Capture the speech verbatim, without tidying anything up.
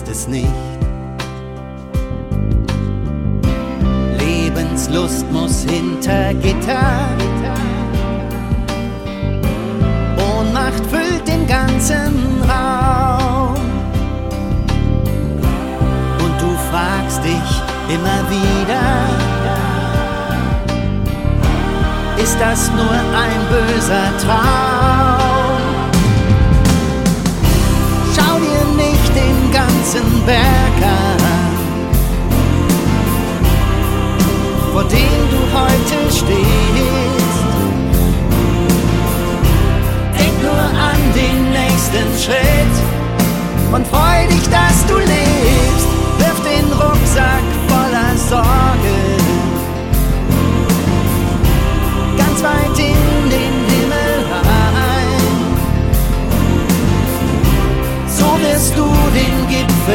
ist es nicht. Lebenslust muss hinter Gitter. Ohnmacht füllt den ganzen Raum. Und du fragst dich immer wieder, ist das nur ein böser Traum? Schau dir nicht den ganzen Berg an, vor dem